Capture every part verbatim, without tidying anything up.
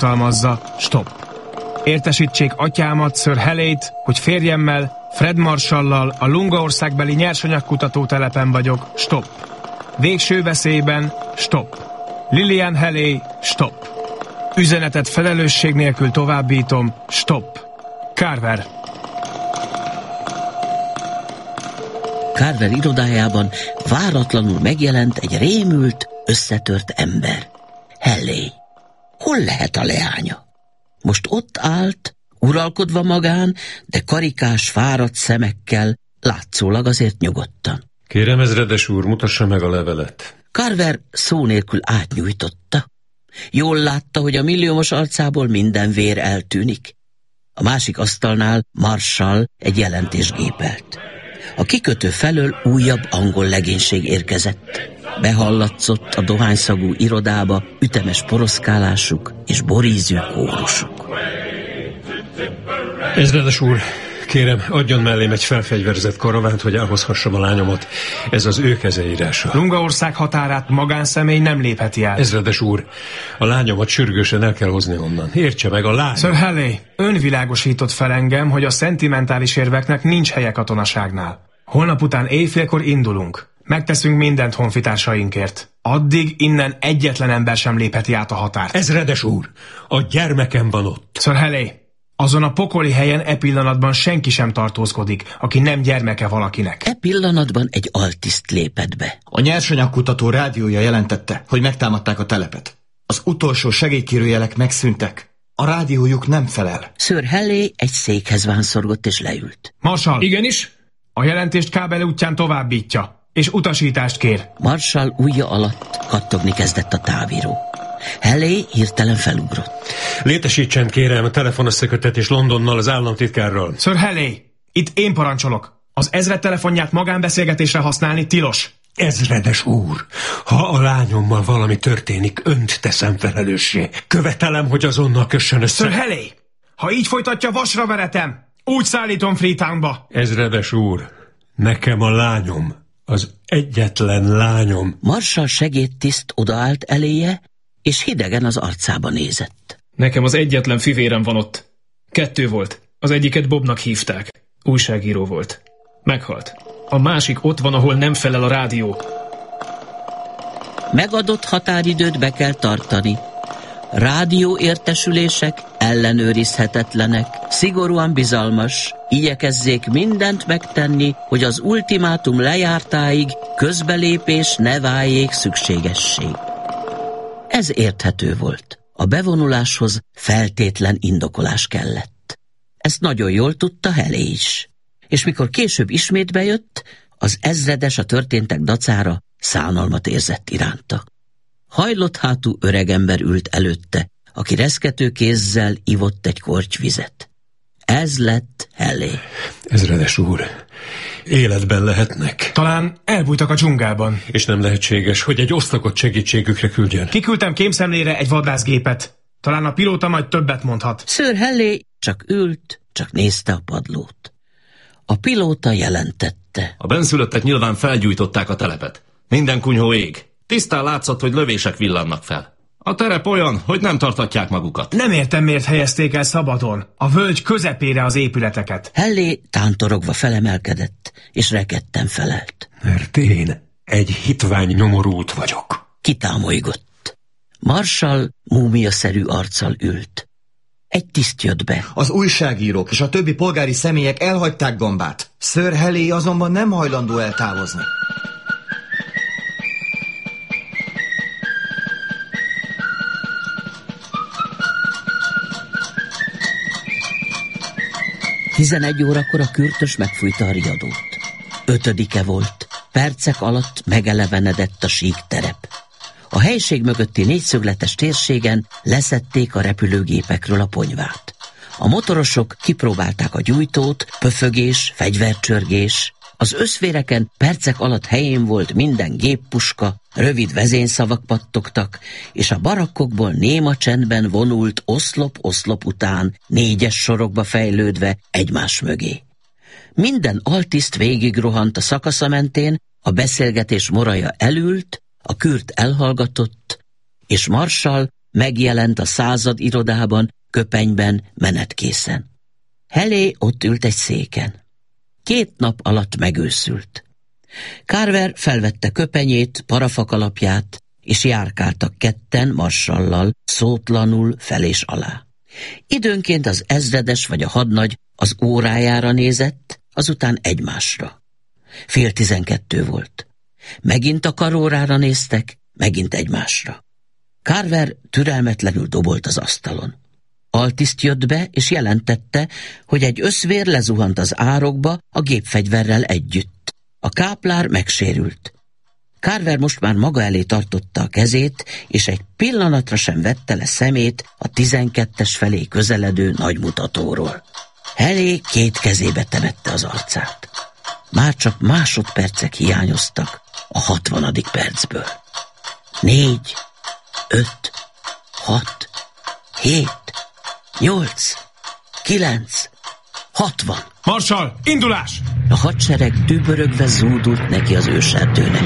tartalmazza, stop. Értesítsék atyámat, Sir Haley-t, hogy férjemmel, Fred Marshallal a Lungaországbeli nyersanyagkutató telepen vagyok, stop. Végső veszélyben, stop. Lillian Haley, stop. Üzenetet felelősség nélkül továbbítom, stop. Carver. Carver irodájában váratlanul megjelent egy rémült, összetört ember. Haley. Hol lehet a leánya? Most ott állt, uralkodva magán, de karikás, fáradt szemekkel, látszólag azért nyugodtan. Kérem, ezredes úr, mutassa meg a levelet. Carver szó nélkül átnyújtotta. Jól látta, hogy a milliómos arcából minden vér eltűnik. A másik asztalnál Marshall egy jelentést gépelt. A kikötő felől újabb angol legénység érkezett. Behallatszott a dohányszagú irodába ütemes poroszkálásuk és borízű kórusuk. Ezredes úr, kérem, adjon mellém egy felfegyverzett karavánt, hogy elhozhassam a lányomat. Ez az ő kezeírása. Lungaország határát magánszemély nem lépheti el. Ezredes úr, a lányomat sürgősen el kell hozni onnan. Értse meg, a lány... Sir Haley, ön világosított fel engem, hogy a szentimentális érveknek nincs helye katonaságnál. Holnap után éjfélkor indulunk. Megteszünk mindent honfitársainkért. Addig innen egyetlen ember sem lépheti át a határt. Ezredes úr, a gyermekem van ott. Sir Haley, azon a pokoli helyen e pillanatban senki sem tartózkodik, aki nem gyermeke valakinek. E pillanatban egy altiszt lépett be. A nyersanyagkutató rádiója jelentette, hogy megtámadták a telepet. Az utolsó segélykérőjelek megszűntek. A rádiójuk nem felel. Sir Haley egy székhez vánszorgott és leült. Marshall! Igenis? A jelentést kábel útján továbbítja, és utasítást kér. Marshall ujja alatt kattogni kezdett a távíró. Haley hirtelen felugrott. Létesítsen, kérem, a telefonösszeköttetés Londonnal, az államtitkárral. Sir Haley, itt én parancsolok. Az ezred telefonját magánbeszélgetésre használni tilos. Ezredes úr, ha a lányommal valami történik, önt teszem felelőssé. Követelem, hogy azonnal kössön össze. Sir Haley, ha így folytatja, vasra veretem. Úgy szállítom Freetownba. Ezredes úr, nekem a lányom, az egyetlen lányom. Marshall segédtiszt odaállt eléje, és hidegen az arcába nézett. Nekem az egyetlen fivérem van ott. Kettő volt. Az egyiket Bobnak hívták. Újságíró volt. Meghalt. A másik ott van, ahol nem felel a rádió. Megadott határidőt be kell tartani. Rádióértesülések ellenőrizhetetlenek, szigorúan bizalmas, igyekezzék mindent megtenni, hogy az ultimátum lejártáig közbelépés ne váljék szükségessé. Ez érthető volt. A bevonuláshoz feltétlen indokolás kellett. Ezt nagyon jól tudta Haley is. És mikor később ismét bejött, az ezredes a történtek dacára szánalmat érzett iránta. Hajlott hátú öregember ült előtte, aki reszkető kézzel ivott egy korty vizet. Ez lett Haley. Ezredes úr, életben lehetnek. Talán elbújtak a dzsungelban. És nem lehetséges, hogy egy osztagot segítségükre küldjön. Kiküldtem kémszemlére egy vadászgépet. Talán a pilóta majd többet mondhat. Sir Haley csak ült, csak nézte a padlót. A pilóta jelentette. A bennszülöttek nyilván felgyújtották a telepet. Minden kunyhó ég. Tisztán látszott, hogy lövések villannak fel. A terep olyan, hogy nem tartatják magukat. Nem értem, miért helyezték el szabadon, a völgy közepére az épületeket. Haley tántorogva felemelkedett, és rekedten felelt. Mert én egy hitvány nyomorult vagyok. Kitámolygott. Marshall múmiaszerű arccal ült. Egy tiszt jött be. Az újságírók és a többi polgári személyek elhagyták Gombát. Sir Haley azonban nem hajlandó eltávozni. Tizenegy órakor a kürtös megfújta a riadót. Ötödike volt. Percek alatt megelevenedett a sík terep. A helység mögötti négyszögletes térségen leszedték a repülőgépekről a ponyvát. A motorosok kipróbálták a gyújtót, pöfögés, fegyvercsörgés. Az összvéreken percek alatt helyén volt minden géppuska, rövid vezényszavak pattogtak, és a barakkokból néma csendben vonult oszlop-oszlop után, négyes sorokba fejlődve egymás mögé. Minden altiszt végigrohant a szakasza mentén, a beszélgetés moraja elült, a kürt elhallgatott, és Marshall megjelent a század irodában, köpenyben, menetkészen. Halley ott ült egy széken. Két nap alatt megőszült. Carver felvette köpenyét, parafakalapját, és járkáltak ketten Marshallal, szótlanul fel és alá. Időnként az ezredes vagy a hadnagy az órájára nézett, azután egymásra. Fél tizenkettő volt. Megint a karórára néztek, megint egymásra. Carver türelmetlenül dobolt az asztalon. Altiszt jött be, és jelentette, hogy egy öszvér lezuhant az árokba a gépfegyverrel együtt. A káplár megsérült. Carver most már maga elé tartotta a kezét, és egy pillanatra sem vette le szemét a tizenkettes felé közeledő nagymutatóról. Halley két kezébe temette az arcát. Már csak másodpercek hiányoztak a hatvanadik percből. Négy, öt, hat, hét, nyolc, kilenc, hatvan. Marshall, indulás! A hadsereg dübörögve zúdult neki az őserdőnek.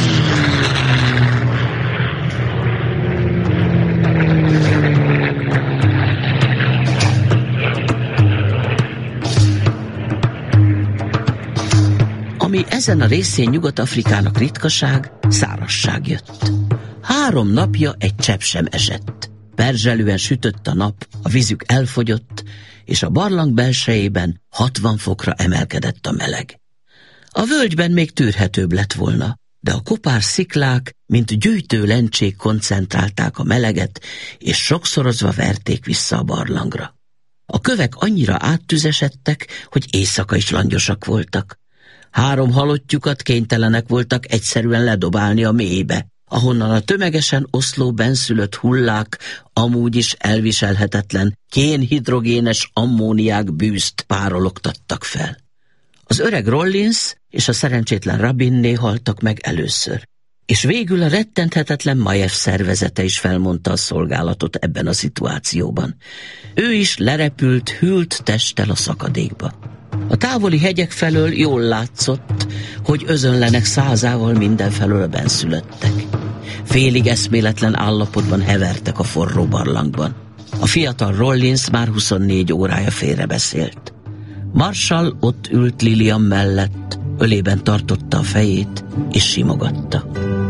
Ami ezen a részén Nyugat-Afrikának ritkaság, szárazság jött. Három napja egy csepp sem esett. Perzselően sütött a nap, a vízük elfogyott, és a barlang belsejében hatvan fokra emelkedett a meleg. A völgyben még tűrhetőbb lett volna, de a kopár sziklák, mint gyűjtő lencsék koncentrálták a meleget, és sokszorozva verték vissza a barlangra. A kövek annyira áttüzesedtek, hogy éjszaka is langyosak voltak. Három halottjukat kénytelenek voltak egyszerűen ledobálni a mélybe, ahonnan a tömegesen oszló benszülött hullák amúgy is elviselhetetlen kén-hidrogénes ammóniák bűzt párologtattak fel. Az öreg Rollins és a szerencsétlen Rabinné haltak meg először, és végül a rettenthetetlen Majev szervezete is felmondta a szolgálatot ebben a szituációban. Ő is lerepült, hűlt testtel a szakadékba. A távoli hegyek felől jól látszott, hogy özönlenek százával mindenfelől a benszülöttek. Félig eszméletlen állapotban hevertek a forró barlangban. A fiatal Rollins már huszonnégy órája félrebeszélt. Marshall ott ült Lillian mellett, ölében tartotta a fejét, és simogatta.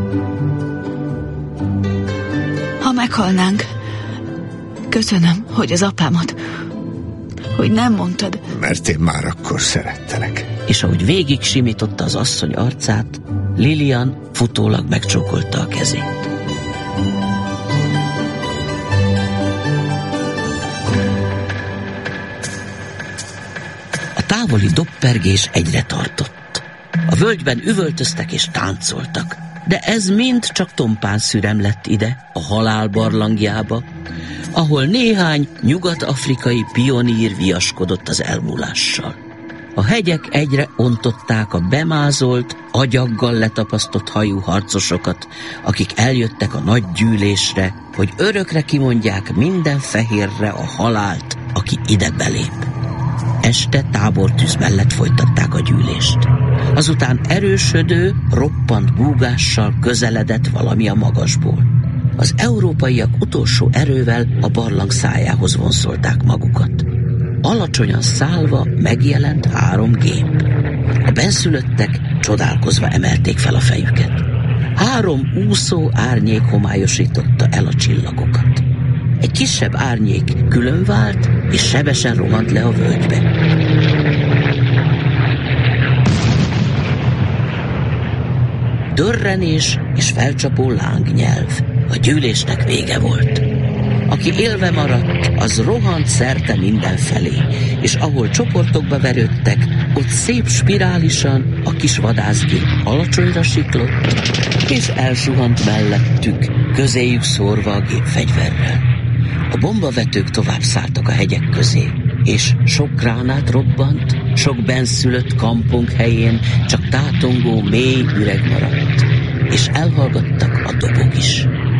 Ha meghalnánk, köszönöm, hogy az apámat, hogy nem mondtad. Mert én már akkor szerettelek. És ahogy végig simította az asszony arcát, Lillian futólag megcsókolta a kezét. A távoli dobpergés egyre tartott. A völgyben üvöltöztek és táncoltak, de ez mind csak tompán szürem lett ide, a halál barlangjába, ahol néhány nyugat-afrikai pionír viaskodott az elmúlással. A hegyek egyre ontották a bemázolt, agyaggal letapasztott hajú harcosokat, akik eljöttek a nagy gyűlésre, hogy örökre kimondják minden fehérre a halált, aki ide belép. Este tábortűz mellett folytatták a gyűlést. Azután erősödő, roppant búgással közeledett valami a magasból. Az európaiak utolsó erővel a barlang szájához vonszolták magukat. Alacsonyan szállva megjelent három gép. A benszülöttek csodálkozva emelték fel a fejüket. Három úszó árnyék homályosította el a csillagokat. Egy kisebb árnyék különvált, és sebesen rohant le a völgybe. Dörrenés és felcsapó lángnyelv. A gyűlésnek vége volt. Aki élve maradt, az rohant szerte mindenfelé, és ahol csoportokba verődtek, ott szép spirálisan a kis vadászgép alacsonyra siklott, és elsuhant mellettük, közéjük szórva a gépfegyverrel. A bombavetők tovább szálltak a hegyek közé, és sok gránát robbant, sok benszülött kampong helyén csak tátongó mély üreg maradt, és elhallgattak a dobok is.